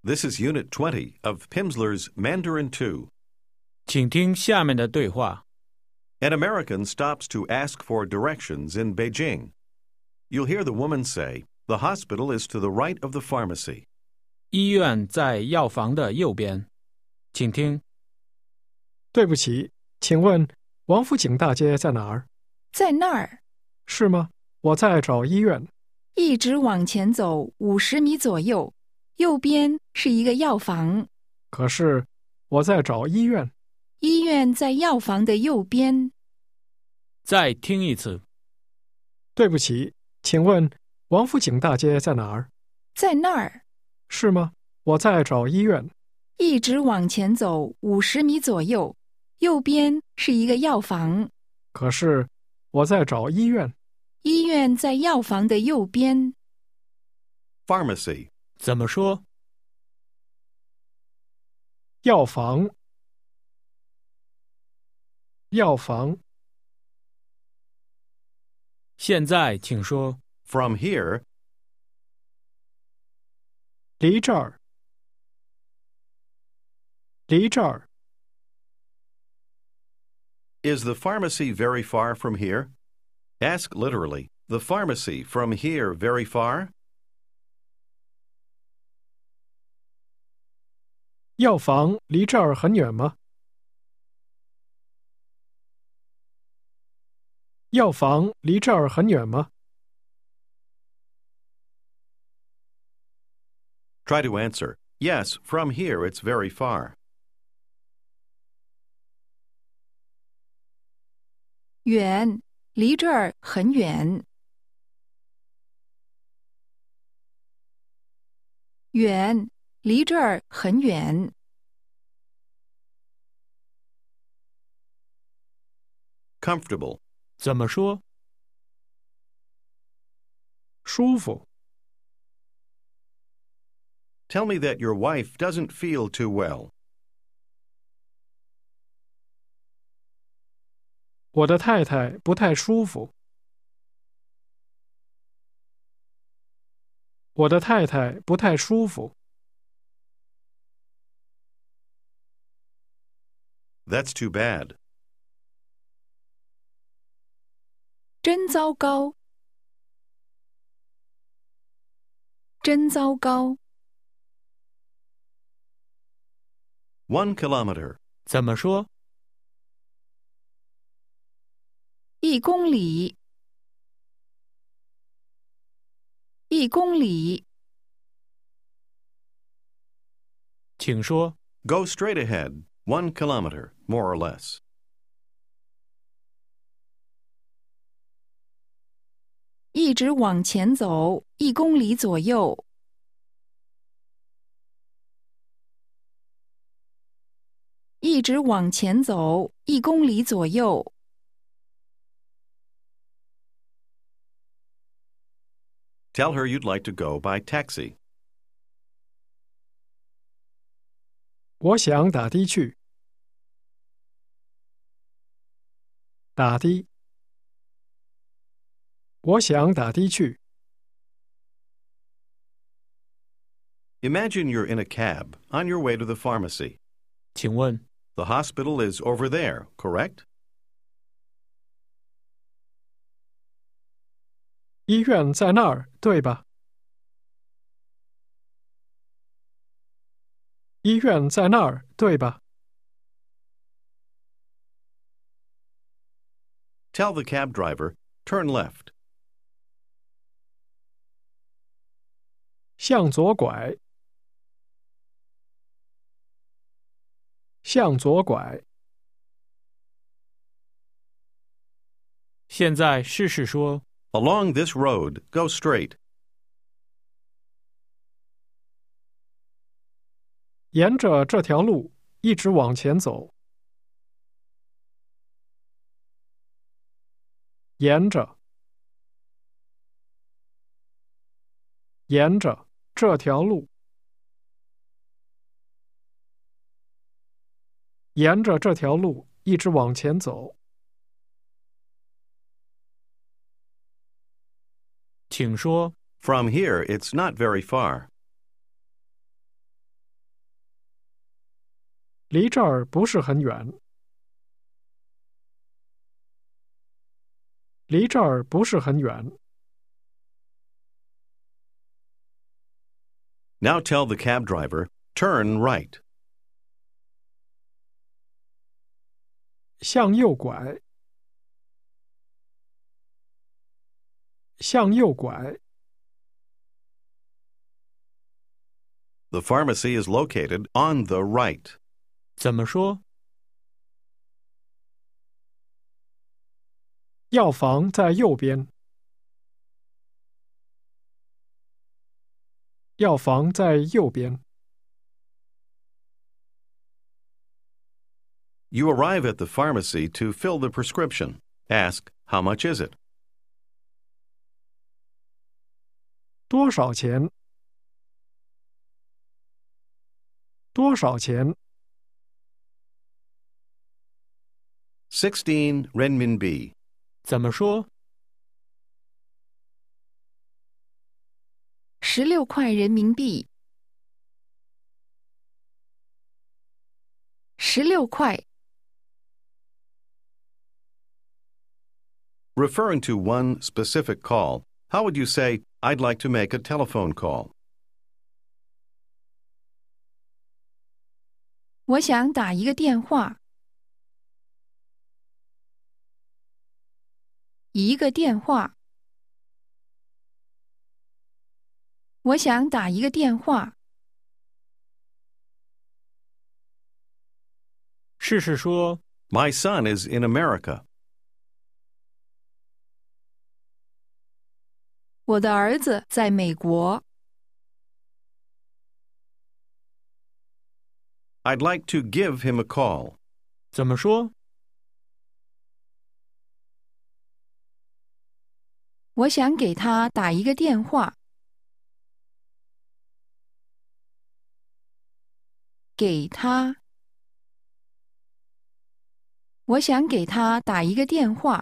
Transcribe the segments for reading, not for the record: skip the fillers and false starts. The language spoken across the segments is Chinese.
This is Unit 20 of Pimsleur's Mandarin 2. 请听下面的对话。 An American stops to ask for directions in Beijing. You'll hear the woman say, "The hospital is to the right of the pharmacy." 医院在药房的右边。请听。 对不起，请问王府井大街在哪儿？ 在那儿。 是吗？我在找医院。 一直往前走50米左右，右边是一个药房。 可是我在找医院。 医院在药房的右边。 再听一次。 对不起，请问王府井大街在哪儿？ 在那儿。 是吗？我在找医院。 一直往前走50米左右，右边是一个药房。 可是我在找医院。 医院在药房的右边。 Pharmacy. 怎么说？ 药房。药房。 现在请说。 From here, 离这儿。离这儿。 is the pharmacy very far from here? Ask literally, the pharmacy from here very far? 药房离这儿很远吗？药房离这儿很远吗？ Try to answer, yes, from here it's very far. 远，离这儿很远。远，离这儿很远。 Comfortable. 怎么说？ 舒服。 Tell me that your wife doesn't feel too well. 我的太太不太舒服。我的太太不太舒服。 That's too bad. 真糟糕。真糟糕。 1 kilometer. 怎么说 ？1公里。1公里。 请说。 Go straight ahead, 1 kilometer, more or less. 一直往前走1公里左右。一直往前走1公里左右。 Tell her you'd like to go by taxi. 我想打的去。打的。我想打的去。 Imagine you're in a cab on your way to the pharmacy. 请问 The hospital is over there, correct? 医院在那儿，对吧？医院在那儿，对吧？ Tell the cab driver, turn left. 向左拐。向左拐。 现在试试说。 Along this road, go straight. 沿着这条路一直往前走。沿着。沿着这条路。沿着这条路一直往前走。 请说。 From here, it's not very far. 离这儿不是很远。离这儿不是很远。 Now tell the cab driver, turn right. 向右拐。向右拐。 The pharmacy is located on the right. 怎么说？ 药房在右边。药房在右边。 You arrive at the pharmacy to fill the prescription. Ask, how much is it? 多少钱？多少钱 16 renminbi. 怎么说？ 16块人民币。16块。 Referring to one specific call, how would you say, I'd like to make a telephone call? 我想打一个电话。一个电话。我想打一个电话。 试试说， My son is in America. 我的儿子在美国。 I'd like to give him a call. 怎么说？ 我想给他打一个电话。给他。我想给他打一个电话。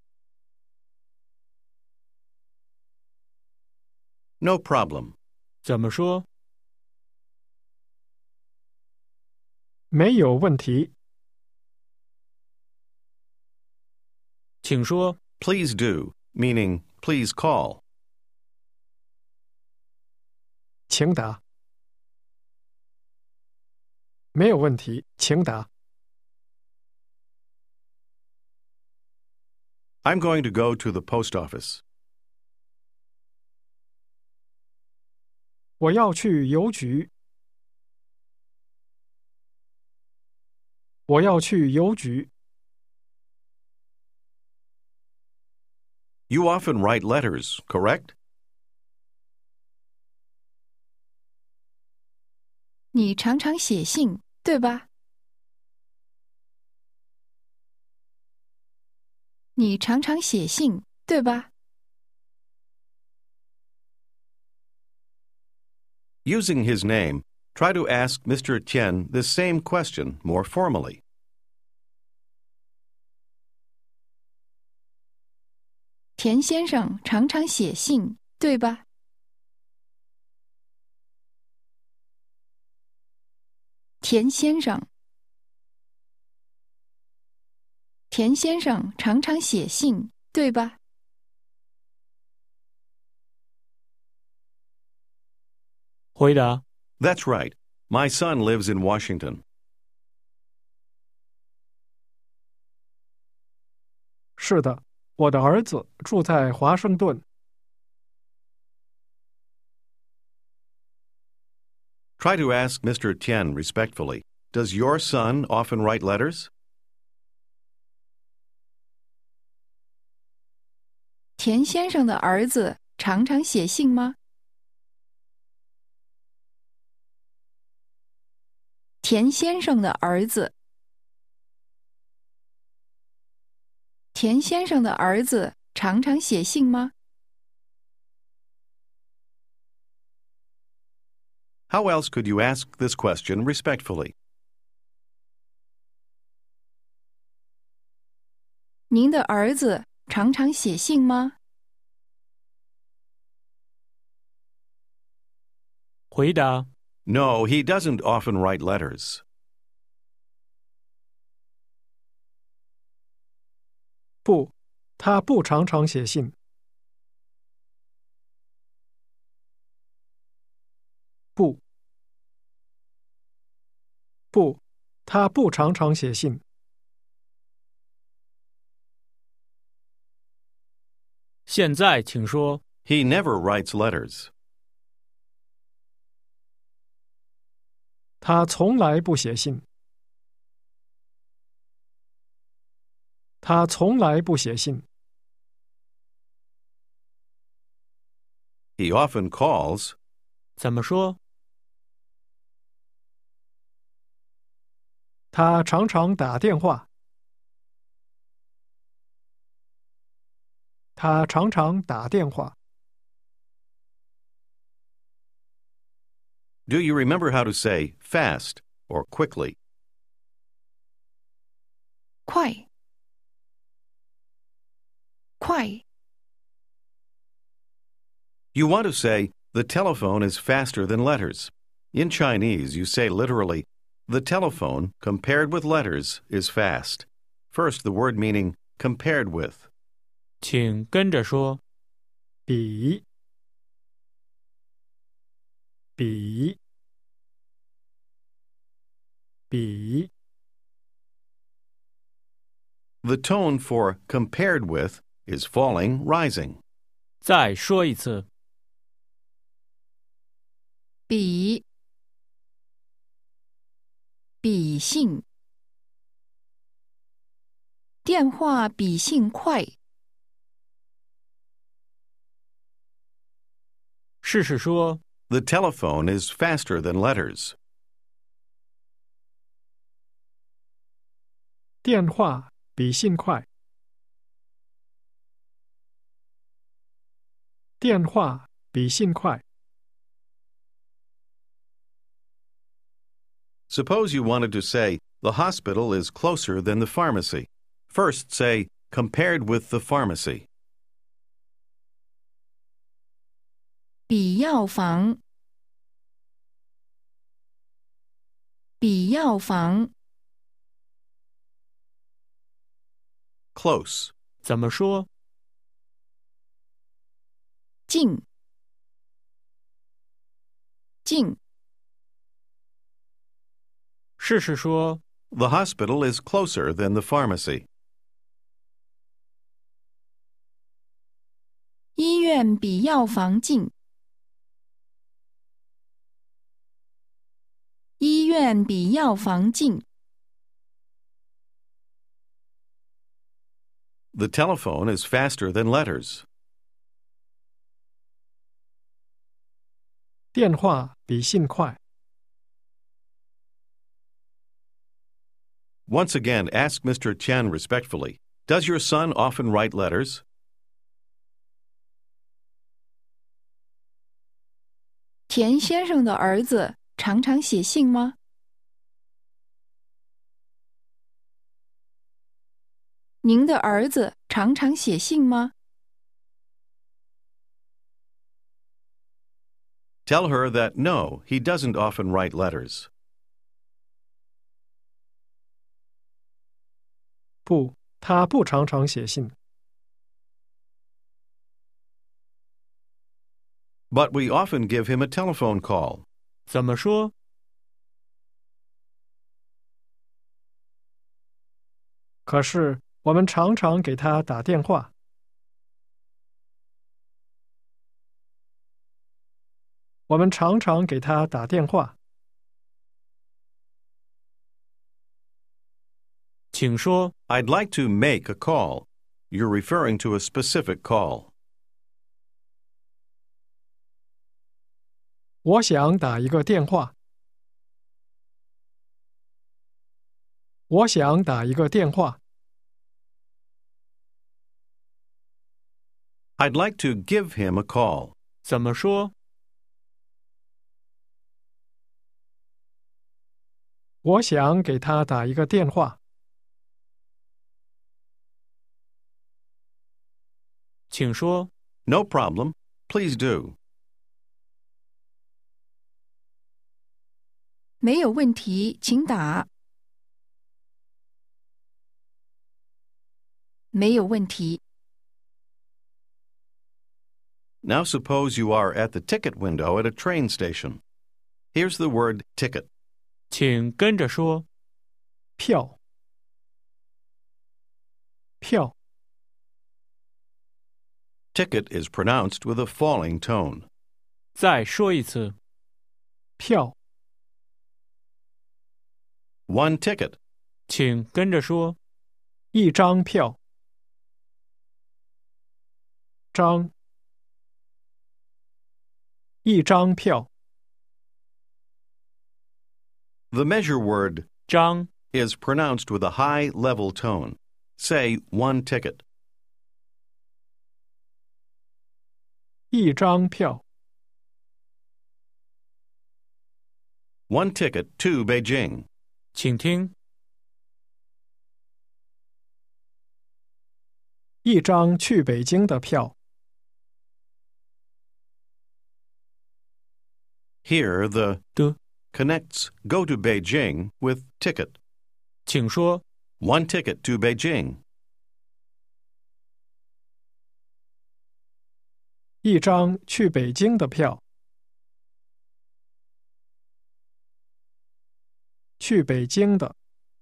No problem. 怎么说？ 没有问题。 请说。 Please do, meaning please call. 请打。没有问题，请打。 I'm going to go to the post office. 我要去邮局。我要去邮局。 You often write letters, correct? 你常常写信，对吧？你常常写信，对吧？ Using his name, try to ask Mr. Tian the same question more formally. 田先生常常写信，对吧？田先生，田先生常常写信，对吧？ 回答。 That's right. My son lives in Washington. 是的，我的儿子住在华盛顿。 Try to ask Mr. Tian respectfully, does your son often write letters? 田先生的儿子常常写信吗？田先生的儿子，田先生的儿子常常写信吗？ How else could you ask this question respectfully? 您的儿子常常写信吗？ 回答。 No, he doesn't often write letters. 不，他不常常写信。不，不，他不常常写信。 现在请说 He never writes letters. 他从来不写信。他从来不写信。 He often calls. 怎么说？ 他常常打电话。他常常打电话。 Do you remember how to say fast or quickly? 快，快， You want to say, the telephone is faster than letters. In Chinese, you say literally, the telephone, compared with letters, is fast. First, the word meaning compared with. 请跟着说。 比，比，比。 The tone for compared with is falling, rising. 再说一次。 比，比信，电话比信快。 试试说。 The telephone is faster than letters. 电话比信快。电话比信快。 Suppose you wanted to say, the hospital is closer than the pharmacy. First say, compared with the pharmacy. 比药房，比药房。 Close. 怎么说？ 近，近。 试试说。 The hospital is closer than the pharmacy. 医院比药房近。医院比药房近。 The telephone is faster than letters. 电话比信快。 Once again, ask Mr. Chen respectfully, does your son often write letters? 田先生的儿子常常写信吗？您的儿子常常写信吗？ Tell her that no, he doesn't often write letters. 不，他不常常写信。 But we often give him a telephone call. 怎么说？ 可是我们常常给他打电话。我们常常给他打电话。 请说。 I'd like to make a call. You're referring to a specific call. 我想打一个电话。我想打一个电话。 I'd like to give him a call. 怎么说？ 我想给他打一个电话。 请说。 No problem. Please do. 没有问题，请打。 没有问题。 Now suppose you are at the ticket window at a train station. Here's the word ticket. 请跟着说。 票，票， Ticket is pronounced with a falling tone. 再说一次。 票， One ticket. 请跟着说。 一张票，张，一张票。 The measure word 张， is pronounced with a high level tone. Say one ticket. 一张票， One ticket to Beijing. 请听。 一张去北京的票。 Here, the 的， connects go to Beijing with ticket. 请说。 One ticket to Beijing. 一张去北京的票。去北京的。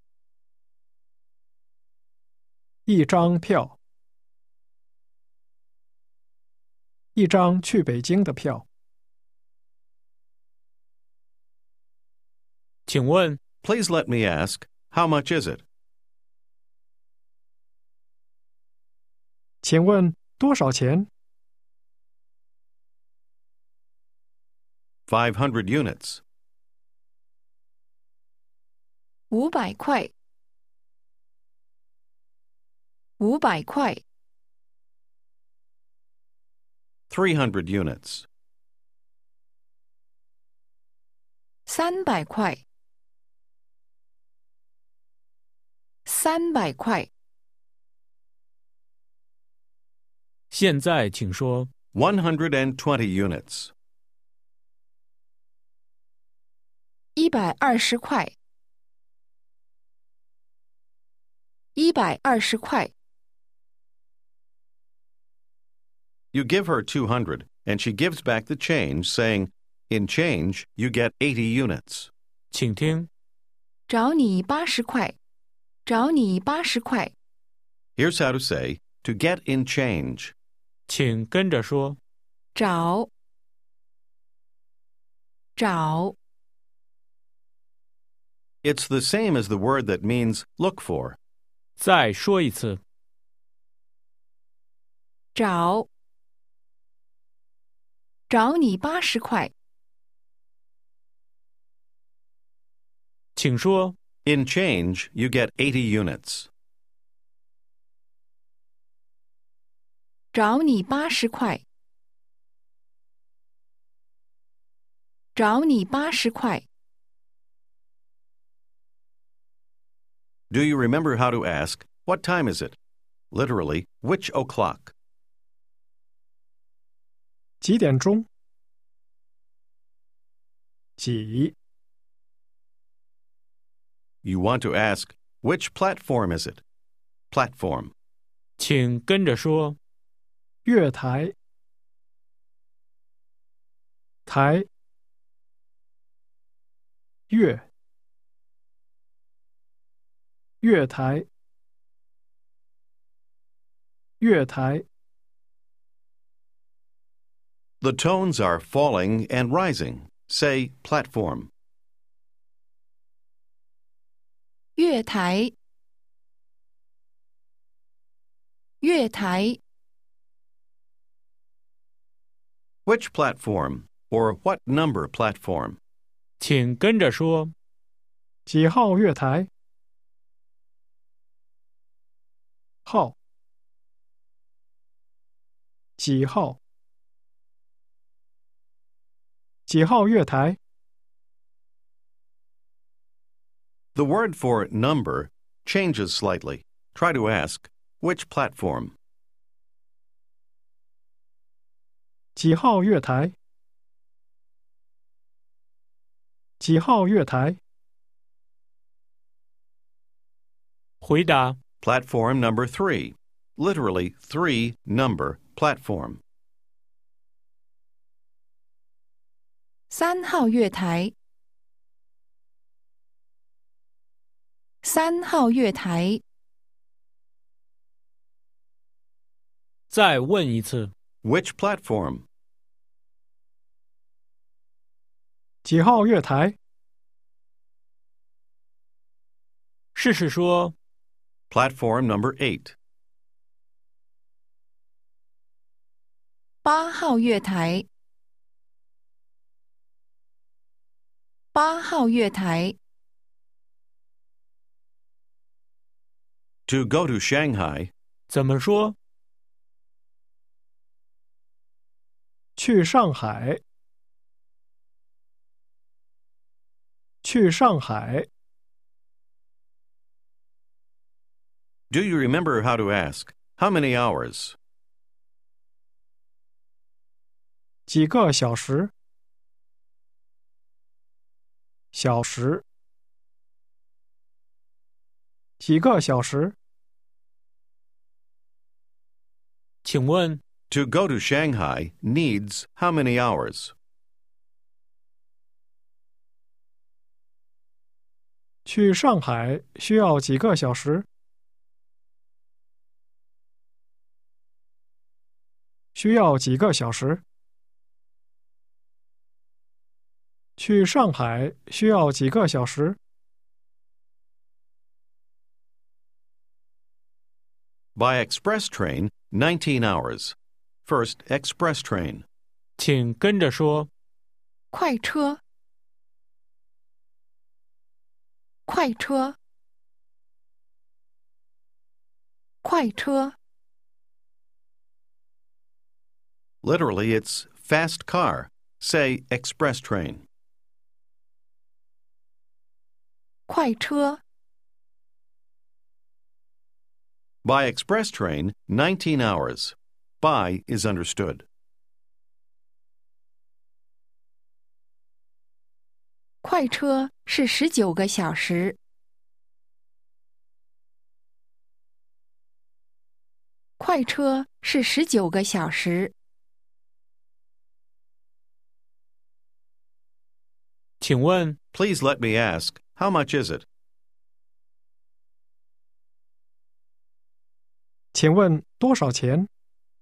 一张票。一张去北京的票。 请问， Please let me ask, how much is it? 请问多少钱 500 units. 500块，500块， 300 units. 300块，300块。 现在请说。 120 units. 120块，120块。 You give her 200, and she gives back the change, saying, in change, you get 80 units. 请听。 找你80块，找你80块。 Here's how to say, to get in change. 请跟着说。 找，找， It's the same as the word that means look for. 再说一次。 找，找你80块。 请说。 In change, you get 80 units. 找你80块，找你80块。 Do you remember how to ask, what time is it? Literally, which o'clock? 几点钟？几？ You want to ask, which platform is it? Platform. 请跟着说。 月台。台。月。月台。月台。 The tones are falling and rising. Say platform. 月台，月台。 Which platform? Or what number platform? 请跟着说。 几号月台？号。几号？几号月台？ The word for number changes slightly. Try to ask, which platform? 几号月台？几号月台？ 回答。 Platform number 3. literally 3 number platform. 3号月台3号月台再问一次， Which platform? 几号月台？ 试试说， Platform number 8. 8号月台8号月台 To go to Shanghai, 怎么说？ 去上海。去上海。 do you remember how to ask, how many hours? 几个小时？小时。几个小时？ 请问 To go to Shanghai needs how many hours? 去上海需要几个小时？需要几个小时？去上海需要几个小时？ By express train, 19 hours. First, express train. 请跟着说， 快车快车快车 Literally, it's fast car. Say express train. 快车 By express train, 19 hours. By is understood. 快车是19个小时。快车是19个小时。 请问 Please let me ask, how much is it? 请问多少钱？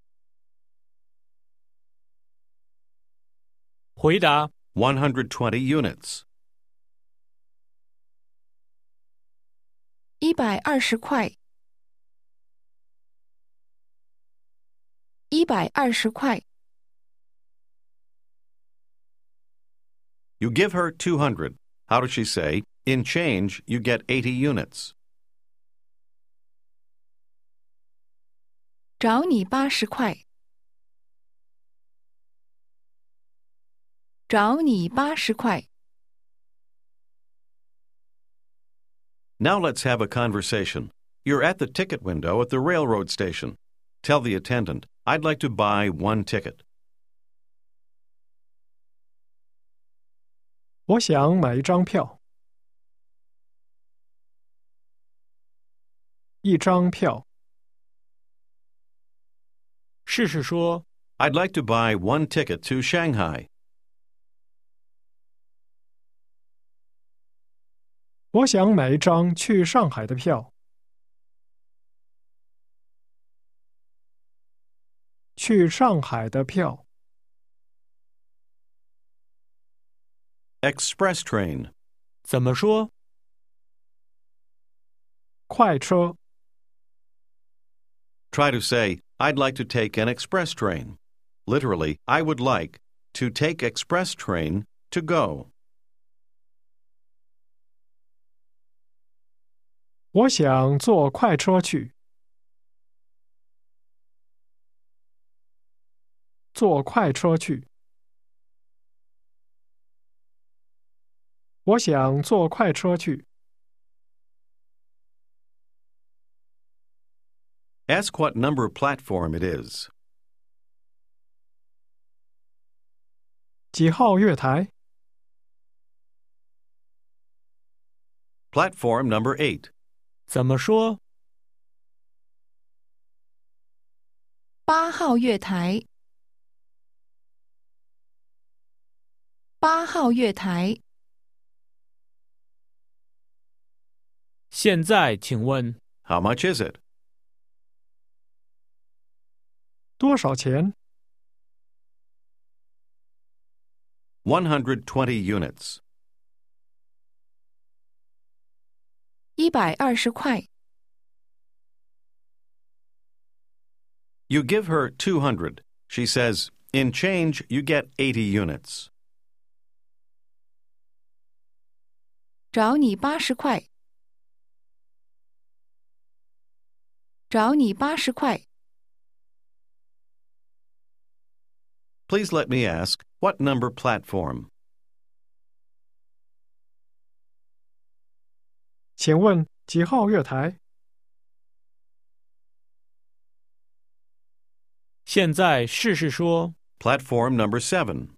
回答 120 units. 120块。120块。 You give her 200. How does she say, in change, you get 80 units? 找你80块。找你80块。 Now let's have a conversation. You're at the ticket window at the railroad station. Tell the attendant, I'd like to buy 1 ticket. 我想买一张票。一张票。 试试说， I'd like to buy 1 ticket to Shanghai. 我想买一张去上海的票。去上海的票。 Express train. 怎么说？ 快车。 Try to say, I'd like to take an express train. Literally, I would like to take express train to go. 我想坐快车去。坐快车去。我想坐快车去。 Ask what number platform it is. 几号月台？ Platform number 8. 怎么说？ 8号月台，8号月台， 现在请问 How much is it? 多少钱？ 120 units. 120块。 You give her 200. She says, in change, you get 80 units. 找你80块，找你80块。 Please let me ask, what number platform? 请问几号月台？ 现在试试说 Platform number 7.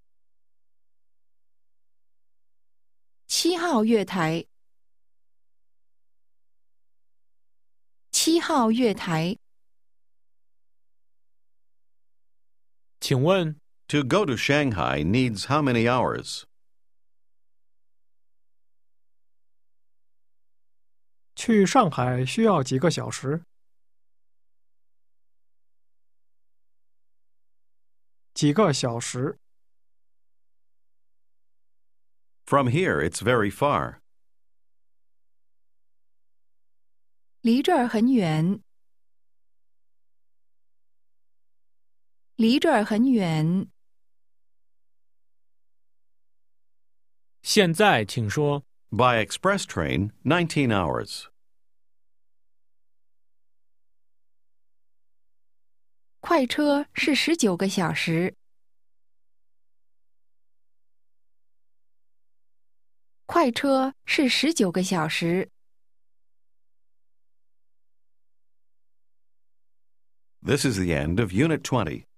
7号月台，7号月台。 请问 To go to Shanghai needs how many hours? 去上海需要几个小时？几个小时。 From here, it's very far. 离这儿很远，离这儿很远。 现在请说 By express train, 19 hours. 快车是19个小时，快车是19个小时。 This is the end of Unit 20.